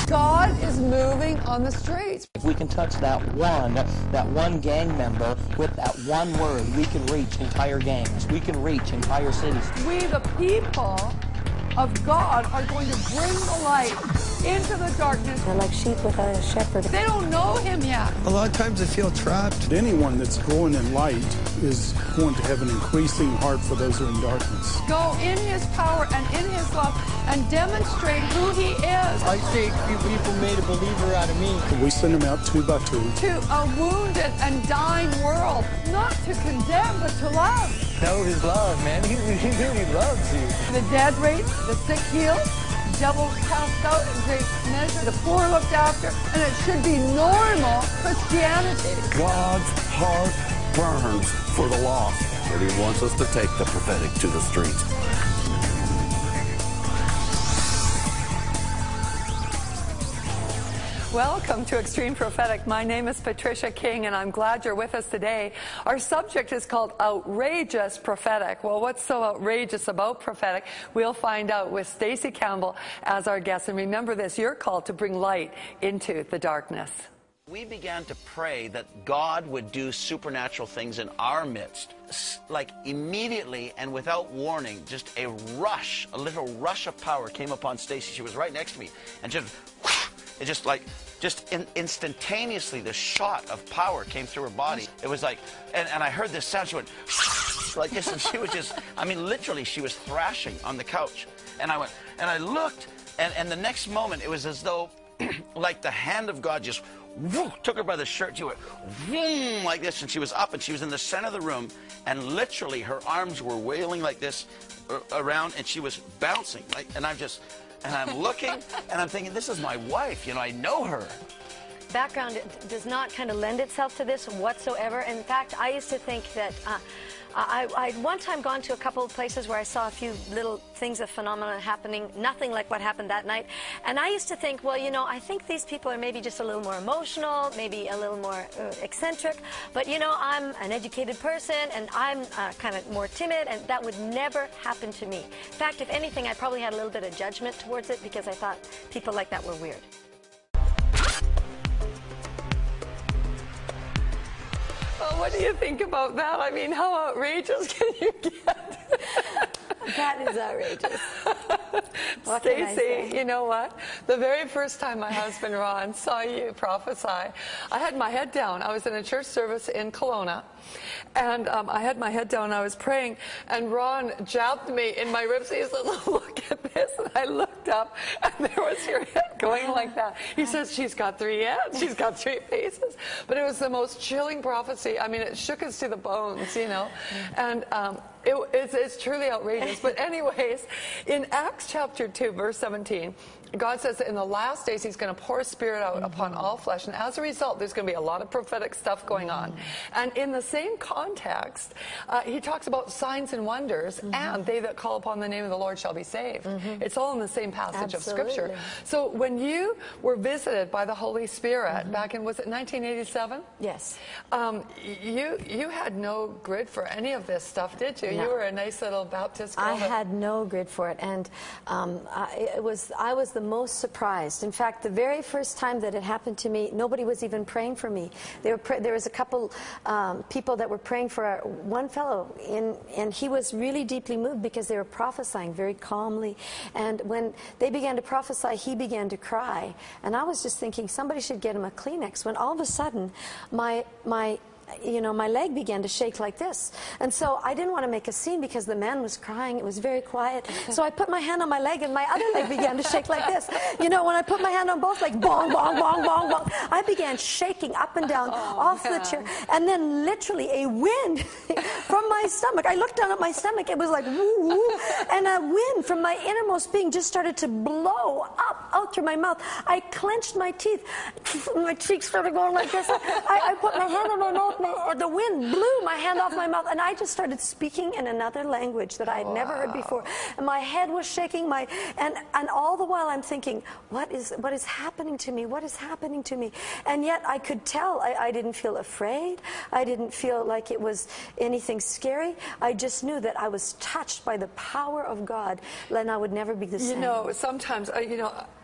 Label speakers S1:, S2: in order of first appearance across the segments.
S1: God is moving on the streets.
S2: If we can touch that one gang member with that one word, we can reach entire gangs. We can reach entire cities.
S1: We, the people of God, are going to bring the light into the darkness.
S3: They're like sheep without a shepherd.
S1: They don't know him yet.
S4: A lot of times they feel trapped.
S5: Anyone that's growing in light is going to have an increasing heart for those who are in darkness.
S1: Go in his power and in his love and demonstrate who he is.
S6: I see you people made a believer out of me.
S5: We send them out two by two.
S1: To a wounded and dying world, not to condemn, but to love.
S6: Know his love, man. He really loves you.
S1: The dead raised, the sick healed, devils cast out in great measure, the poor looked after, and it should be normal Christianity.
S7: God's heart burns for the lost, and he wants us to take the prophetic to the streets.
S8: Welcome to Extreme Prophetic. My name is Patricia King, and I'm glad you're with us today. Our subject is called Outrageous Prophetic. Well, what's so outrageous about prophetic? We'll find out with Stacey Campbell as our guest. And remember this, you're called to bring light into the darkness.
S9: We began to pray that God would do supernatural things in our midst. Like immediately and without warning, just a little rush of power came upon Stacey. She was right next to me, and just instantaneously, the shot of power came through her body. It was like, and I heard this sound. She went like this, and she was just, I mean, literally, she was thrashing on the couch. And I went, and I looked, and the next moment, it was as though, like the hand of God just took her by the shirt. She went like this, and she was up, and she was in the center of the room, and literally her arms were wailing like this around, and she was bouncing. And I'm looking, and I'm thinking, this is my wife. You know, I know her.
S3: Background does not kind of lend itself to this whatsoever. In fact, I used to think that I'd one time gone to a couple of places where I saw a few little things of phenomena happening, nothing like what happened that night. And I used to think, well, you know, I think these people are maybe just a little more emotional, maybe a little more eccentric. But, you know, I'm an educated person, and I'm kind of more timid, and that would never happen to me. In fact, if anything, I probably had a little bit of judgment towards it because I thought people like that were weird.
S8: Well, what do you think about that? I mean, how outrageous can you get?
S3: That is outrageous.
S8: Stacey, you know what? The very first time my husband Ron saw you prophesy, I had my head down. I was in a church service in Kelowna, and I had my head down. I was praying, and Ron jabbed me in my ribs. He said, "Look at this." And I looked up, and there was your head going like that. He says, "She's got 3 heads. She's got 3 faces." But it was the most chilling prophecy. I mean, it shook us to the bones, you know. And it's truly outrageous. But anyways, in Acts chapter 2, verse 17, God says that in the last days he's going to pour his spirit out upon all flesh. And as a result, there's going to be a lot of prophetic stuff going on. And in the same context, he talks about signs and wonders, and they that call upon the name of the Lord shall be saved. It's all in the same passage of Scripture. So when you were visited by the Holy Spirit back in, was it 1987?
S3: Yes.
S8: You had no grid for any of this stuff, did you?
S3: No.
S8: You were a nice little Baptist girl.
S3: I had no grid for it, and I was the most surprised. In fact, the very first time that it happened to me, nobody was even praying for me. There was a couple people that were praying for one fellow, and he was really deeply moved because they were prophesying very calmly. And when they began to prophesy, he began to cry. And I was just thinking somebody should get him a Kleenex, when all of a sudden my leg began to shake like this. And so I didn't want to make a scene because the man was crying. It was very quiet. So I put my hand on my leg, and my other leg began to shake like this. You know, when I put my hand on both, like bong, bong, bong, bong, bong, I began shaking up and down off the chair. And then literally a wind from my stomach. I looked down at my stomach. It was like woo, woo. And a wind from my innermost being just started to blow up out through my mouth. I clenched my teeth. My cheeks started going like this. I put my hand on my mouth. The wind blew my hand off my mouth, and I just started speaking in another language that I had never heard before. And my head was shaking. And all the while I'm thinking, what is happening to me? What is happening to me? And yet I could tell I didn't feel afraid. I didn't feel like it was anything scary. I just knew that I was touched by the power of God, and I would never be the same.
S8: You know, sometimes,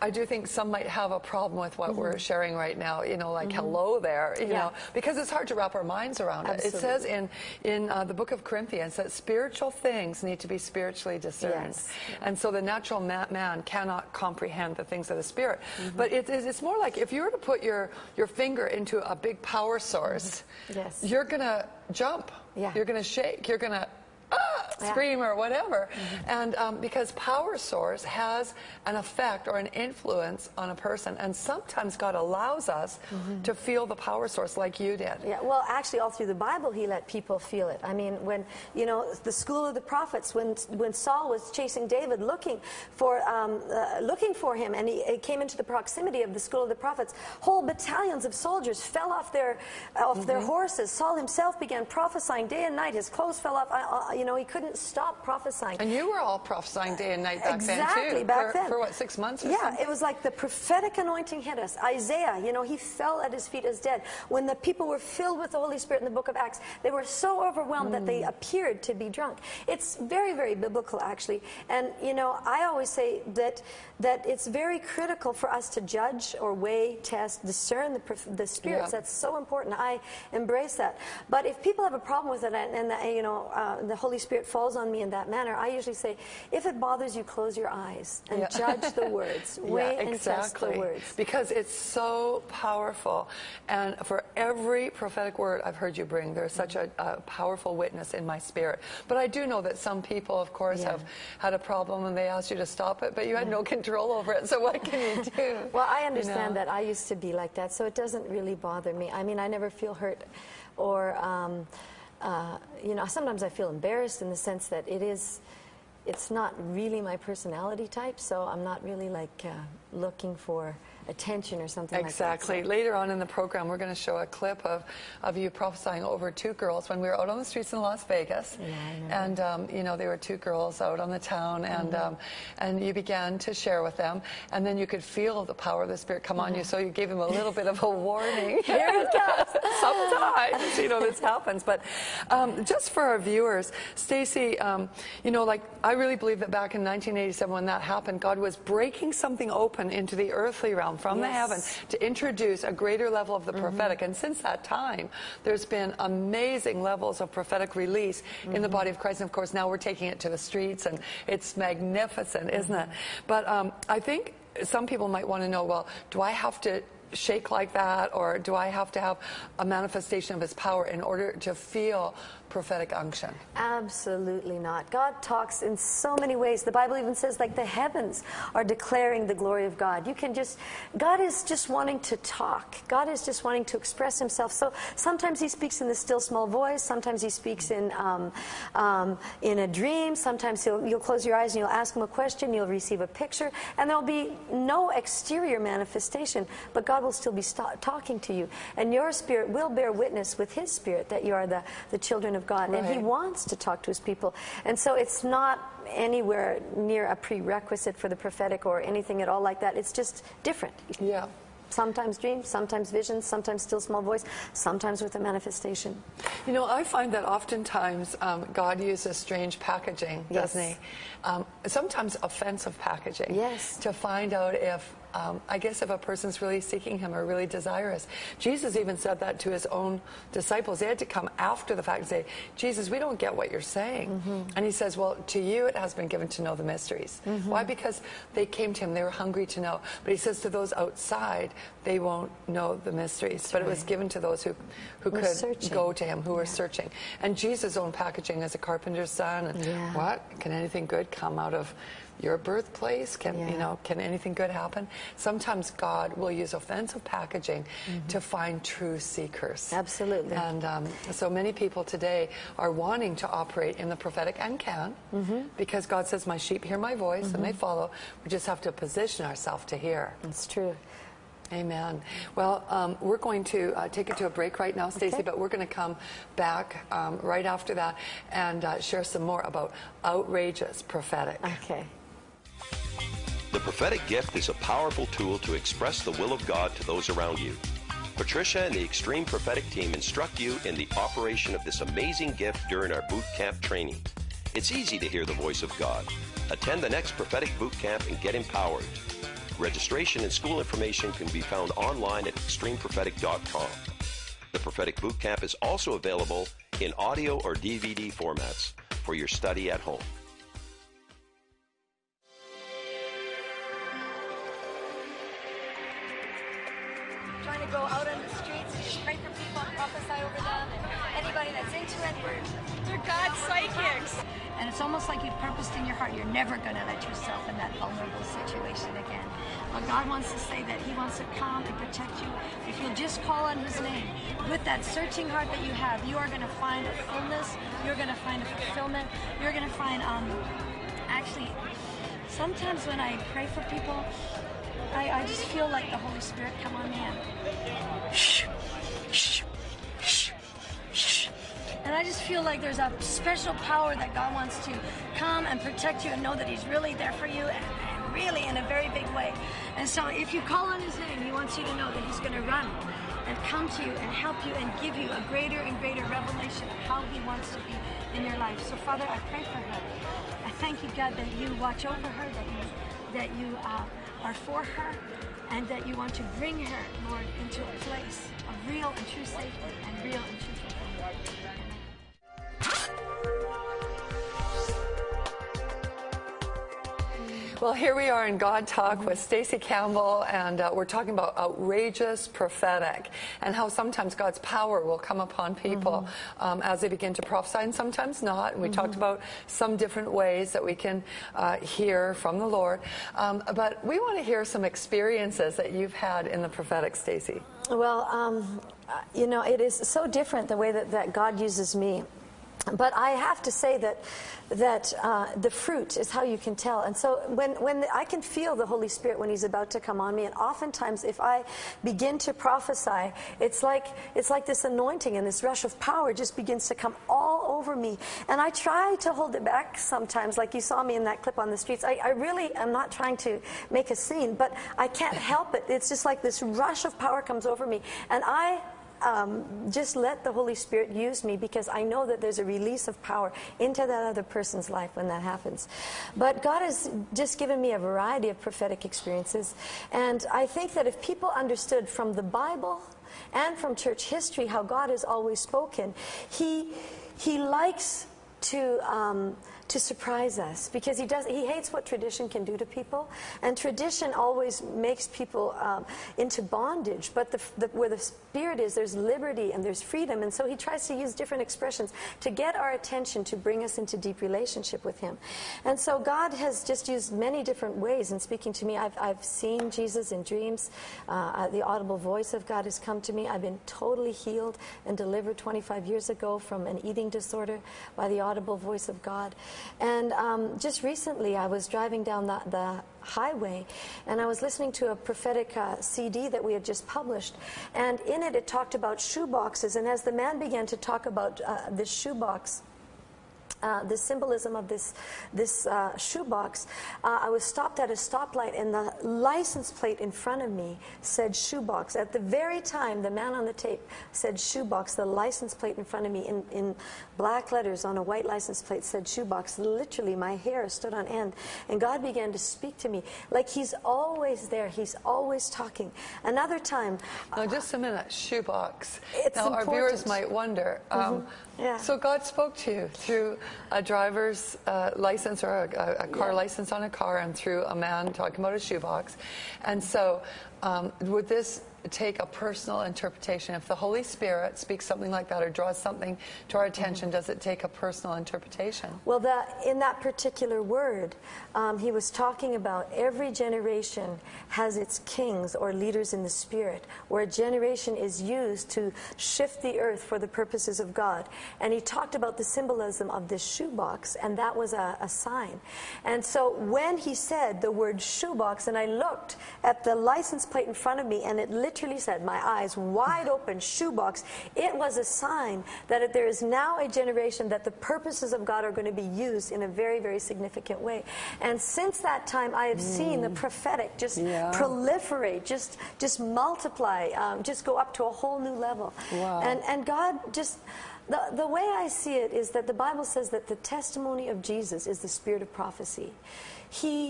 S8: I do think some might have a problem with what we're sharing right now, you know, like hello there, you know, because it's hard to wrap our minds around it. It says in the book of Corinthians that spiritual things need to be spiritually discerned. And so the natural man cannot comprehend the things of the Spirit. But it's more like if you were to put your finger into a big power source, you're going to jump, you're going to shake, you're going to scream or whatever. And because power source has an effect or an influence on a person, and sometimes God allows us to feel the power source like you did.
S3: Yeah, well, actually all through the Bible he let people feel it. I mean, when, you know, the school of the prophets, when Saul was chasing David looking for him, and he came into the proximity of the school of the prophets, whole battalions of soldiers fell off their horses. Saul himself began prophesying day and night. His clothes fell off. You know, he couldn't stop prophesying.
S8: And you were all prophesying day and night back then, too.
S3: Back then.
S8: For what, 6 months or something?
S3: Yeah, it was like the prophetic anointing hit us. Isaiah, you know, he fell at his feet as dead. When the people were filled with the Holy Spirit in the book of Acts, they were so overwhelmed that they appeared to be drunk. It's very, very biblical, actually. And, you know, I always say that it's very critical for us to judge or weigh, test, discern the spirits. That's so important. I embrace that. But if people have a problem with it, and you know, the Holy Spirit falls on me in that manner, I usually say, if it bothers you, close your eyes and judge the words. Weigh and test the words.
S8: Because it's so powerful. And for every prophetic word I've heard you bring, there's such a powerful witness in my spirit. But I do know that some people, of course, have had a problem and they asked you to stop it, but you had no control over it. So what can you do?
S3: Well, I understand that. I used to be like that, so it doesn't really bother me. I mean, I never feel hurt or... you know, sometimes I feel embarrassed in the sense that it's not really my personality type, so I'm not really like looking for attention or something like that.
S8: Exactly. Later on in the program, we're going to show a clip of you prophesying over 2 girls when we were out on the streets in Las Vegas. And, you know, there were 2 girls out on the town, and you began to share with them, and then you could feel the power of the Spirit come on you, so you gave them a little bit of a warning.
S3: Here it comes.
S8: Sometimes, you know, this happens. But just for our viewers, Stacey, you know, like, I really believe that back in 1987 when that happened, God was breaking something open into the earthly realm from the heaven to introduce a greater level of the prophetic. And since that time, there's been amazing levels of prophetic release in the body of Christ. And of course, now we're taking it to the streets, and it's magnificent, isn't it? But I think some people might want to know, well, do I have to shake like that, or do I have to have a manifestation of his power in order to feel prophetic unction?
S3: Absolutely not. God talks in so many ways. The Bible even says, like, the heavens are declaring the glory of God. God is just wanting to talk. God is just wanting to express himself. So sometimes he speaks in the still small voice. Sometimes he speaks in a dream. Sometimes you'll close your eyes and you'll ask him a question. You'll receive a picture, and there'll be no exterior manifestation, but God will still be talking to you. And your spirit will bear witness with his spirit that you are the children of God, and he wants to talk to his people. And so it's not anywhere near a prerequisite for the prophetic or anything at all like that. It's just different.
S8: Yeah.
S3: Sometimes dreams, sometimes visions, sometimes still small voice, sometimes with a manifestation.
S8: You know, I find that oftentimes God uses strange packaging, doesn't he? Sometimes offensive packaging.
S3: Yes.
S8: To find out if, I guess, if a person's really seeking him or really desirous. Jesus even said that to his own disciples. They had to come after the fact and say, Jesus, we don't get what you're saying. And he says, well, to you it has been given to know the mysteries. Why? Because they came to him. They were hungry to know. But he says to those outside, they won't know the mysteries. But it was given to those who could go to him, who were searching. And Jesus' own packaging as a carpenter's son. And what? Can anything good come out of your birthplace? Can anything good happen? Sometimes God will use offensive packaging to find true seekers.
S3: Absolutely.
S8: And so many people today are wanting to operate in the prophetic, and can, because God says, my sheep hear my voice and they follow. We just have to position ourselves to hear.
S3: It's true.
S8: Amen. Well, we're going to take it to a break right now, Stacey, but we're going to come back right after that and share some more about outrageous prophetic.
S3: Okay.
S10: The prophetic gift is a powerful tool to express the will of God to those around you. Patricia and the Extreme Prophetic team instruct you in the operation of this amazing gift during our boot camp training. It's easy to hear the voice of God. Attend the next prophetic boot camp and get empowered. Registration and school information can be found online at extremeprophetic.com. The Prophetic Boot Camp is also available in audio or DVD formats for your study at home.
S3: Trying to go out on the streets and just pray for people and prophesy over them, and anybody that's into it, they're God's psychics. And it's almost like you've purposed in your heart, you're never going to let yourself in that vulnerable situation again. But God wants to say that He wants to come and protect you. If you'll just call on His name, with that searching heart that you have, you are going to find a fullness, you're going to find a fulfillment, you're going to find, actually, sometimes when I pray for people, I just feel like the Holy Spirit come on me and and I just feel like there's a special power that God wants to come and protect you and know that He's really there for you and really in a very big way. And so if you call on His name, He wants you to know that He's going to run and come to you and help you and give you a greater and greater revelation of how He wants to be in your life. So Father, I pray for her. I thank you, God, that you watch over her, that you are for her, and that you want to bring her, Lord, into a place of real and true safety and real and true fulfillment.
S8: Well, here we are in God Talk with Stacey Campbell, and we're talking about outrageous prophetic and how sometimes God's power will come upon people as they begin to prophesy, and sometimes not. And we talked about some different ways that we can hear from the Lord. But we want to hear some experiences that you've had in the prophetic, Stacey.
S3: Well, you know, it is so different the way that God uses me. But I have to say that the fruit is how you can tell. And so when I can feel the Holy Spirit when He's about to come on me, and oftentimes if I begin to prophesy, it's like this anointing and this rush of power just begins to come all over me. And I try to hold it back sometimes, like you saw me in that clip on the streets. I really am not trying to make a scene, but I can't help it. It's just like this rush of power comes over me. And I just let the Holy Spirit use me, because I know that there's a release of power into that other person's life when that happens. But God has just given me a variety of prophetic experiences, and I think that if people understood from the Bible and from church history how God has always spoken, He likes to surprise us, because he hates what tradition can do to people, and tradition always makes people into bondage. But where the Spirit is, there's liberty and there's freedom, and so He tries to use different expressions to get our attention, to bring us into deep relationship with Him. And so God has just used many different ways in speaking to me. I've seen Jesus in dreams. The audible voice of God has come to me. I've been totally healed and delivered 25 years ago from an eating disorder by the audible voice of God. And just recently I was driving down the highway, and I was listening to a prophetic CD that we had just published, and in it talked about shoe boxes. And as the man began to talk about this shoe box, the symbolism of this shoebox, I was stopped at a stoplight, and the license plate in front of me said shoebox. At the very time the man on the tape said shoebox, the license plate in front of me in black letters on a white license plate said shoebox. Literally my hair stood on end, and God began to speak to me like He's always there. He's always talking. Another time,
S8: now just a minute, shoebox.
S3: It's
S8: now
S3: important.
S8: Our viewers might wonder,
S3: yeah.
S8: So God spoke to you through a driver's license, or a car license on a car, and through a man talking about a shoebox. And so would this take a personal interpretation? If the Holy Spirit speaks something like that or draws something to our attention, does it take a personal interpretation?
S3: Well, in that particular word, He was talking about every generation has its kings or leaders in the Spirit, where a generation is used to shift the earth for the purposes of God. And He talked about the symbolism of this shoebox, and that was a sign. And so when He said the word shoebox, and I looked at the license plate in front of me, and it literally said, my eyes wide open, shoebox, it was a sign that there is now a generation that the purposes of God are going to be used in a very, very significant way. And since that time, I have seen the prophetic just proliferate, just multiply, just go up to a whole new level.
S8: Wow.
S3: And God just... The way I see it is that the Bible says that the testimony of Jesus is the spirit of prophecy. He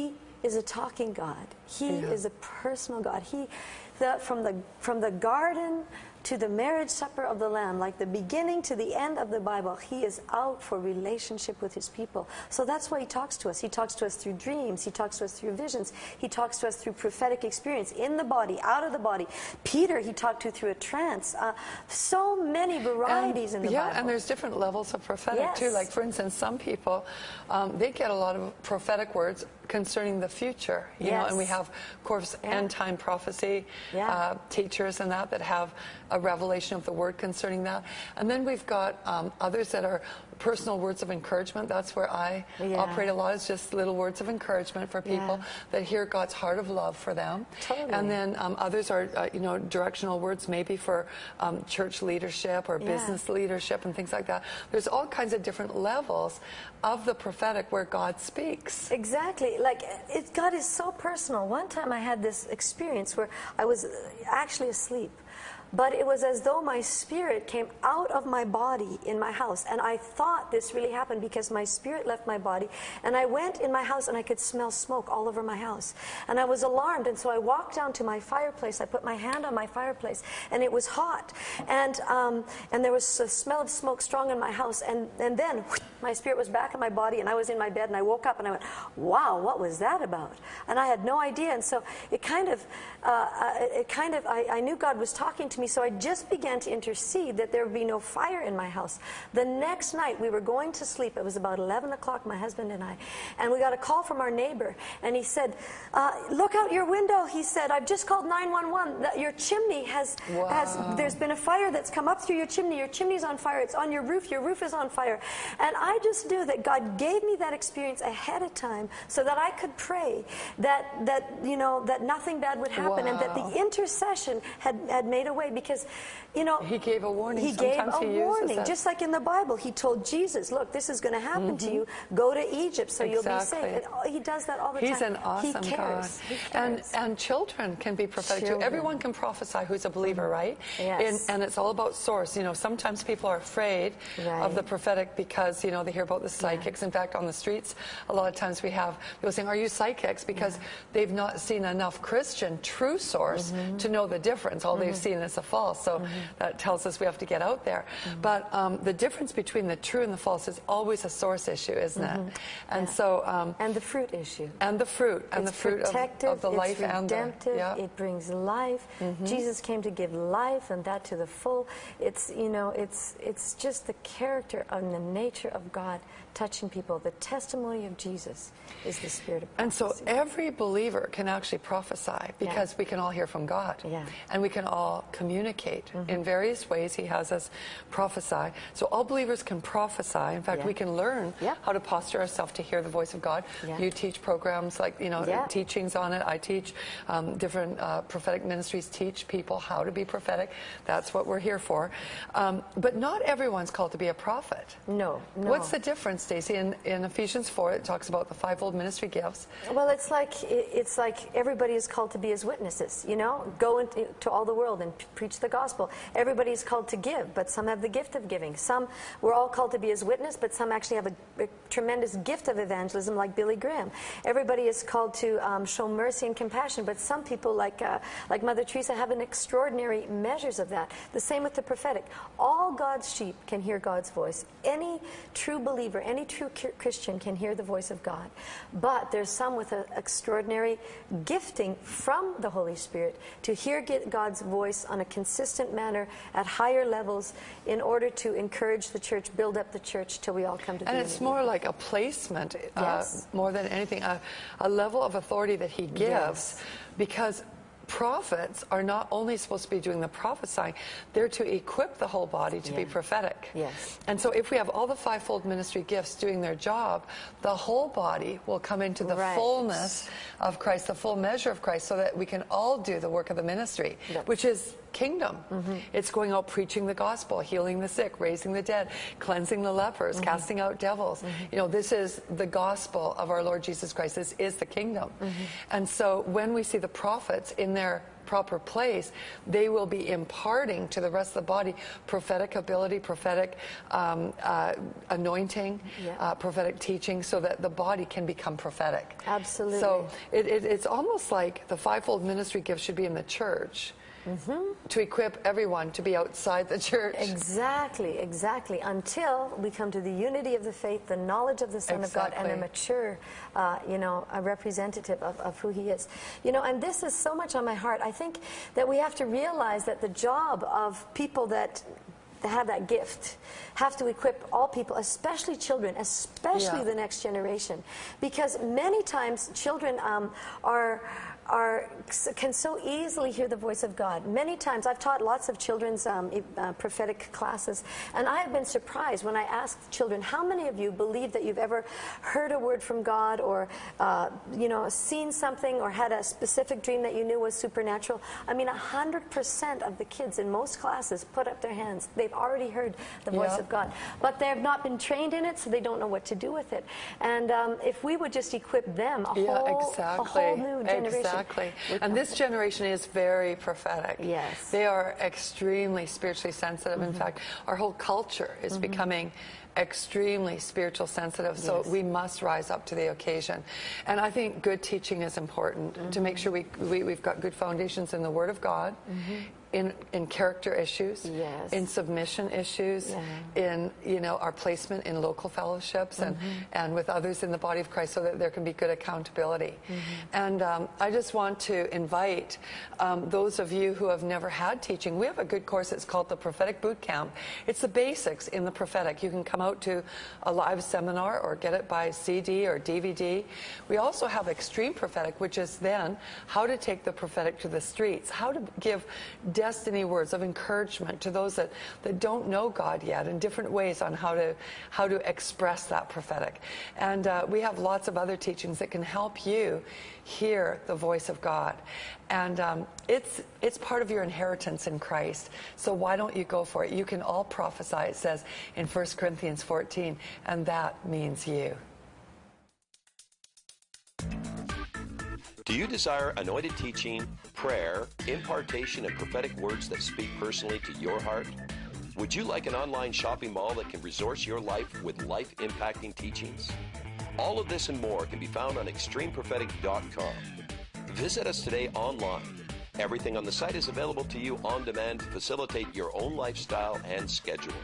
S3: is a talking God. He is a personal God. From the garden to the marriage supper of the Lamb, like the beginning to the end of the Bible, he is out for relationship with his people. So that's why he talks to us. He talks to us through dreams. He talks to us through visions. He talks to us through prophetic experience, in the body, out of the body. Peter, he talked to through a trance. So many varieties in the Bible.
S8: Yeah, and there's different levels of prophetic too. Like, for instance, some people, they get a lot of prophetic words concerning the future, you know, and we have, of course, end-time prophecy teachers and that have a revelation of the word concerning that. And then we've got others that are personal words of encouragement. That's where I operate a lot, is just little words of encouragement for people that hear God's heart of love for them. And then others are, you know, directional words maybe for church leadership or business leadership and things like that. There's all kinds of different levels of the prophetic where God speaks.
S3: Exactly. Like, God is so personal. One time I had this experience where I was actually asleep. But it was as though my spirit came out of my body in my house. And I thought this really happened because my spirit left my body. And I went in my house and I could smell smoke all over my house. And I was alarmed. And so I walked down to my fireplace. I put my hand on my fireplace. And it was hot. And there was a smell of smoke strong in my house. And then my spirit was back in my body. And I was in my bed. And I woke up and I went, wow, what was that about? And I had no idea. And so I knew God was talking to me. So I just began to intercede that there would be no fire in my house. The next night we were going to sleep. It was about 11 o'clock, my husband and I. And we got a call from our neighbor. And he said, look out your window. He said, I've just called 911. Your chimney there's been a fire that's come up through your chimney. Your chimney's on fire. It's on your roof. Your roof is on fire. And I just knew that God gave me that experience ahead of time so that I could pray that nothing bad would happen and that the intercession had made a way. Because, you know,
S8: he gave a warning.
S3: He gave a warning, just like in the Bible. He told Jesus, look, this is going to happen to you. Go to Egypt so you'll be safe. And he does that all the time.
S8: He's an awesome God. And children can be prophetic too. Everyone can prophesy who's a believer, right?
S3: Yes.
S8: And it's all about source. You know, sometimes people are afraid of the prophetic because, you know, they hear about the psychics. In fact, on the streets, a lot of times we have people saying, are you psychics? Because they've not seen enough Christian true source to know the difference. All they've seen is a false. So that tells us we have to get out there. But the difference between the true and the false is always a source issue, isn't it? And so
S3: and the fruit issue.
S8: And the fruit. And the fruit of the life and the
S3: redemptive. It brings life. Jesus came to give life, and that to the full. It's, you know, it's just the character and the nature of God touching people. The testimony of Jesus is the spirit of prophecy.
S8: And so every believer can actually prophesy because we can all hear from God. And we can all communicate in various ways. He has us prophesy. So all believers can prophesy. In fact, we can learn how to posture ourselves to hear the voice of God. You teach programs like, you know, teachings on it. I teach different prophetic ministries, teach people how to be prophetic. That's what we're here for. But not everyone's called to be a prophet.
S3: No.
S8: What's the difference, Stacey? In Ephesians 4, it talks about the fivefold ministry gifts.
S3: Well, it's like everybody is called to be his witnesses. You know, go into all the world and preach the gospel. Everybody is called to give, but some have the gift of giving. We're all called to be his witness, but some actually have a tremendous gift of evangelism, like Billy Graham. Everybody is called to show mercy and compassion, but some people, like Mother Teresa, have an extraordinary measures of that. The same with the prophetic. All God's sheep can hear God's voice. Any true believer, any true Christian can hear the voice of God. But there's some with an extraordinary gifting from the Holy Spirit to hear God's voice on a consistent manner at higher levels in order to encourage the church, build up the church till we all come to the
S8: And it's more like a placement, more than anything, a level of authority that he gives, because prophets are not only supposed to be doing the prophesying, they're to equip the whole body to be prophetic. And so if we have all the fivefold ministry gifts doing their job, the whole body will come into the fullness of Christ, the full measure of Christ, so that we can all do the work of the ministry, which is kingdom. It's going out preaching the gospel, healing the sick, raising the dead, cleansing the lepers, casting out devils. You know, this is the gospel of our Lord Jesus Christ. This is the kingdom. And so when we see the prophets in their proper place, they will be imparting to the rest of the body prophetic ability, prophetic anointing, prophetic teaching, so that the body can become prophetic.
S3: Absolutely.
S8: So it's almost like the fivefold ministry gift should be in the church. To equip everyone to be outside the church.
S3: Exactly, exactly. Until we come to the unity of the faith, the knowledge of the Son of God, and a mature, a representative of who He is. And this is so much on my heart. I think that we have to realize that the job of people that have that gift have to equip all people, especially children, especially the next generation, because many times children can so easily hear the voice of God. Many times I've taught lots of children's prophetic classes, and I have been surprised when I ask children, how many of you believe that you've ever heard a word from God, or seen something, or had a specific dream that you knew was supernatural? I mean, 100% of the kids in most classes put up their hands. They've already heard the voice of God, but they have not been trained in it, so they don't know what to do with it. And if we would just equip them, a whole new generation.
S8: Exactly. And this generation is very prophetic.
S3: Yes.
S8: They are extremely spiritually sensitive. In fact, our whole culture is becoming extremely spiritual sensitive, so we must rise up to the occasion. And I think good teaching is important to make sure we've got good foundations in the Word of God, in character issues, in submission issues, in our placement in local fellowships and with others in the body of Christ, so that there can be good accountability. And I just want to invite those of you who have never had teaching. We have a good course. It's called the Prophetic Boot Camp. It's the basics in the prophetic. You can come out to a live seminar or get it by CD or DVD. We also have Extreme Prophetic, which is then how to take the prophetic to the streets, how to give destiny words of encouragement to those that don't know God yet, in different ways on how to express that prophetic. And we have lots of other teachings that can help you hear the voice of God. And it's part of your inheritance in Christ. So why don't you go for it? You can all prophesy, it says in 1 Corinthians 14, and that means you.
S10: Do you desire anointed teaching, prayer, impartation, and prophetic words that speak personally to your heart? Would you like an online shopping mall that can resource your life with life-impacting teachings? All of this and more can be found on extremeprophetic.com. Visit us today online. Everything on the site is available to you on demand to facilitate your own lifestyle and schedule.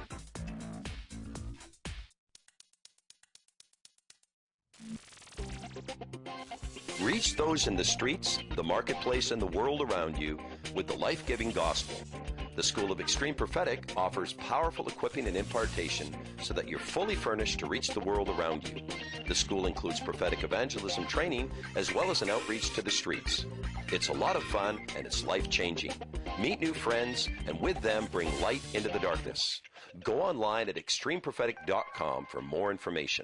S10: Reach those in the streets, the marketplace, and the world around you with the life-giving gospel. The School of Extreme Prophetic offers powerful equipping and impartation so that you're fully furnished to reach the world around you. The school includes prophetic evangelism training as well as an outreach to the streets. It's a lot of fun and it's life-changing. Meet new friends and with them bring light into the darkness. Go online at extremeprophetic.com for more information.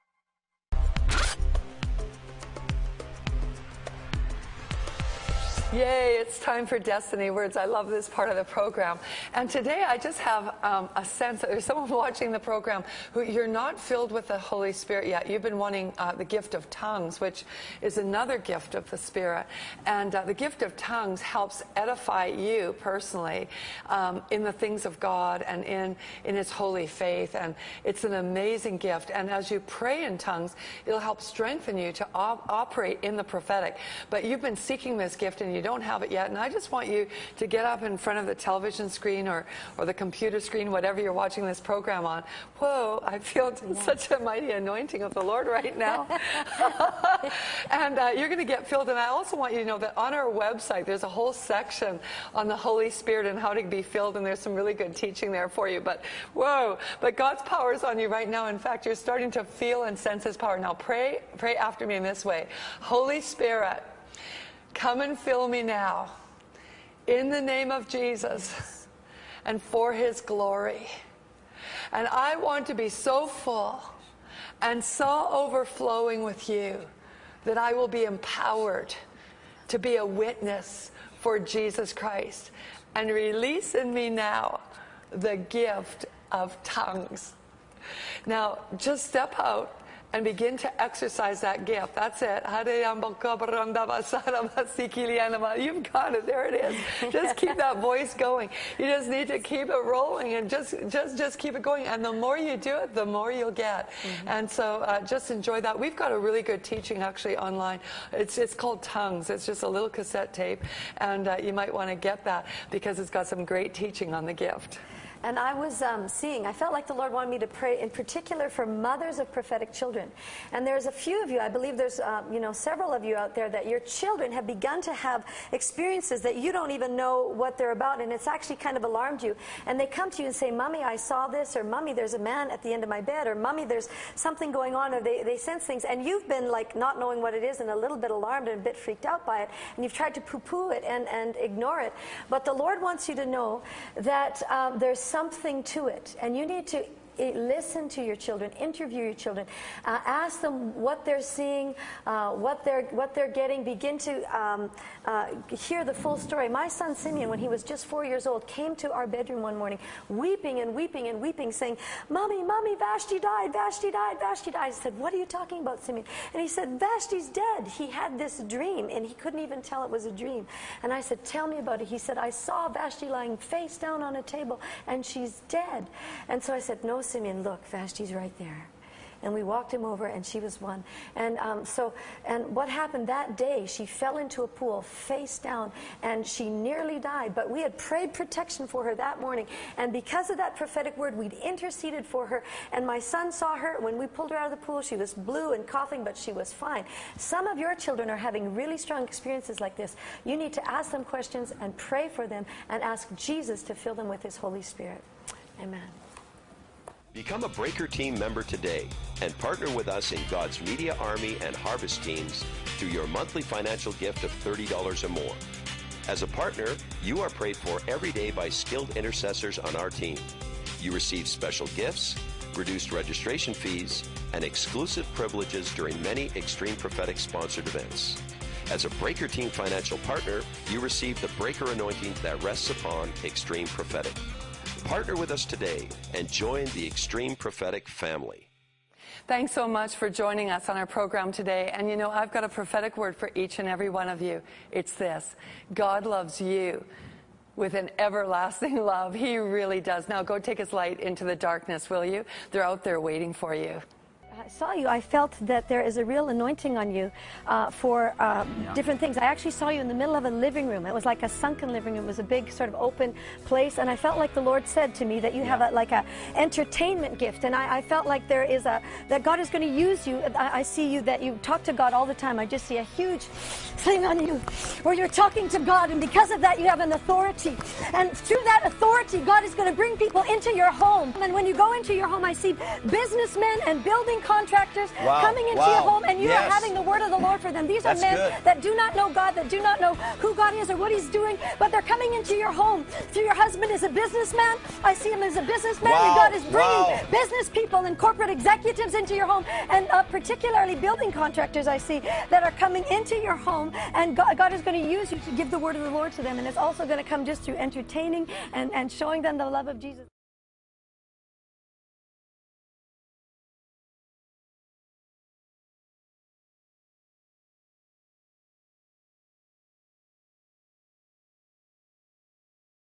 S8: Yay, it's time for Destiny Words. I love this part of the program. And today I just have a sense that there's someone watching the program who you're not filled with the Holy Spirit yet. You've been wanting the gift of tongues, which is another gift of the Spirit. And the gift of tongues helps edify you personally in the things of God and in His holy faith. And it's an amazing gift. And as you pray in tongues, it'll help strengthen you to operate in the prophetic. But you've been seeking this gift and you don't have it yet, and I just want you to get up in front of the television screen or the computer screen, whatever you're watching this program on. Whoa, I feel such a mighty anointing of the Lord right now. And you're going to get filled. And I also want you to know that on our website there's a whole section on the Holy Spirit and how to be filled, and there's some really good teaching there for you. But whoa, but God's power is on you right now. In fact, you're starting to feel and sense His power. Now pray after me in this way. Holy Spirit, come and fill me now, in the name of Jesus, and for His glory. And I want to be so full and so overflowing with you that I will be empowered to be a witness for Jesus Christ. And release in me now the gift of tongues. Now, just step out and begin to exercise that gift. That's it. You've got it. There it is. Just keep that voice going. You just need to keep it rolling and just keep it going. And the more you do it, the more you'll get. And so just enjoy that. We've got a really good teaching actually online. It's called Tongues. It's just a little cassette tape, and you might want to get that because it's got some great teaching on the gift.
S3: And I was I felt like the Lord wanted me to pray in particular for mothers of prophetic children. And there's a few of you, I believe there's several of you out there that your children have begun to have experiences that you don't even know what they're about, and it's actually kind of alarmed you. And they come to you and say, Mommy, I saw this, or Mommy, there's a man at the end of my bed, or Mommy, there's something going on, or they sense things. And you've been like not knowing what it is and a little bit alarmed and a bit freaked out by it, and you've tried to poo-poo it and ignore it. But the Lord wants you to know that there's something to it, and you need to listen to your children, interview your children, ask them what they're seeing, what they're getting. Begin to hear the full story. My son Simeon, when he was just 4 years old, came to our bedroom one morning, weeping and weeping and weeping, saying, "Mommy, Mommy, Vashti died, Vashti died, Vashti died." I said, "What are you talking about, Simeon?" And he said, "Vashti's dead." He had this dream, and he couldn't even tell it was a dream. And I said, "Tell me about it." He said, "I saw Vashti lying face down on a table, and she's dead." And so I said, "No, Simeon, look, Vashti's right there." And we walked him over, and she was one. And and what happened that day, she fell into a pool face down, and she nearly died. But we had prayed protection for her that morning. And because of that prophetic word, we'd interceded for her. And my son saw her. When we pulled her out of the pool, she was blue and coughing, but she was fine. Some of your children are having really strong experiences like this. You need to ask them questions and pray for them and ask Jesus to fill them with His Holy Spirit. Amen.
S10: Become a Breaker Team member today and partner with us in God's Media Army and Harvest teams through your monthly financial gift of $30 or more. As a partner, you are prayed for every day by skilled intercessors on our team. You receive special gifts, reduced registration fees, and exclusive privileges during many Extreme Prophetic sponsored events. As a Breaker Team financial partner, you receive the Breaker anointing that rests upon Extreme Prophetic. Partner with us today and join the Extreme Prophetic family.
S8: Thanks so much for joining us on our program today. And you know, I've got a prophetic word for each and every one of you. It's this: God loves you with an everlasting love. He really does. Now go take His light into the darkness, will you? They're out there waiting for you.
S3: I saw you. I felt that there is a real anointing on you for different things. I actually saw you in the middle of a living room. It was like a sunken living room. It was a big sort of open place, and I felt like the Lord said to me that you have like a entertainment gift, and I felt like there is that God is going to use you. I see you that you talk to God all the time. I just see a huge thing on you where you're talking to God, and because of that you have an authority, and through that authority God is going to bring people into your home. And when you go into your home, I see businessmen and building contractors coming into your home, and you are having the word of the Lord for them. These are men that do not know God, that do not know who God is or what He's doing, but they're coming into your home. Through your husband is a businessman. I see him as a businessman, and God is bringing business people and corporate executives into your home, and particularly building contractors I see that are coming into your home, and God is going to use you to give the word of the Lord to them, and it's also going to come just through entertaining and showing them the love of Jesus.